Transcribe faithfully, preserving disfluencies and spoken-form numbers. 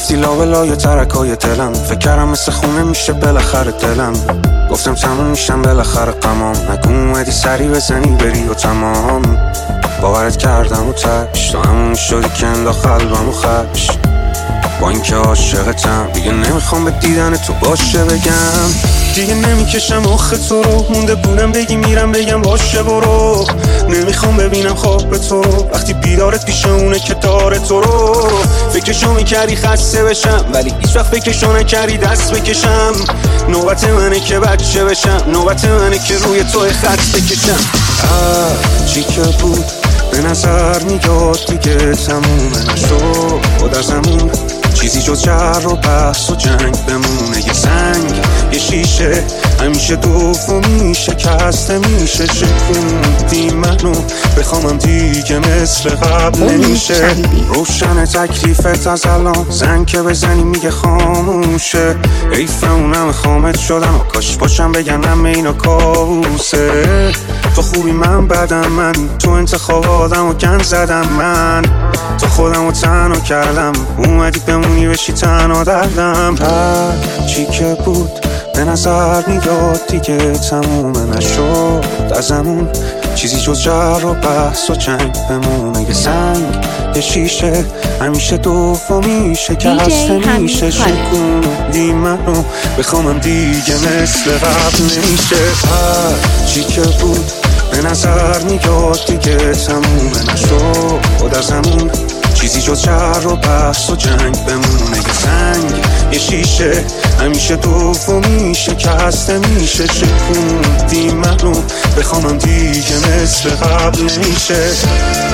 رفتی لابلای ترکای دلم، فکر کردم مثل خونه میشه بالاخره دلم. گفتم تموم میشم بالاخره غمام، نگو اومدی سری بزنی بری و تمام. باورت کردم و تش تو همون شدی که انداخت قلبم و خش. با اینکه عاشقتم دیگه نمیخوام به دیدن تو باشه بگم. دیگه نمیکشم آخه تو رو، مونده بودم بگی میرم بگم باشه برو. نمیخوام ببینم خواب تو رو وقتی بیدارت پیش اونه که داره تو رو. فکرشو میکردی خسته بشم ولی هیچ وقت فکرشو نکردی دست بکشم. نوبت منه که بچه بشم، نوبت منه که روی تو خط بکشم. آه چی که بود به نظر میاد دیگه تمومه نشد از همون چیزی جز جر و بحث و جنگ بمونه. یه سنگ یه شیشه همیشه دومی شکسته میشه. شکوندی منو بخوامم دیگه مثل قبل نمیشه. روشن تکلیفت از الان زنگ که بزنی میگه خاموشه. حیفه اونم خامت شدم و کاش باشم بگن همه اینا کابوسه. تو خوبی من بدم، من تو انتخاب آدم و گند زدم. من تو خودم رو تنها کردم، اومدی بمونی بشی تنها دردم. هر چی که بود به نظر میاد دیگه تمومه نشد از همون چیزی جز جر و بحث و جنگ بمونه. یه سنگ یه شیشه همیشه دومی شکسته میشه. شکوندی منو بخوامم دیگه مثل قبل نمیشه. هر چی که بود به نظر میاد دیگه تمومه نشد از همون چیزی جز جر و بحث و جنگ بمونه. یه سنگ یه شیشه همیشه دومی شکسته میشه. شکوندی منو بخوامم دیگه مثل قبل نمیشه.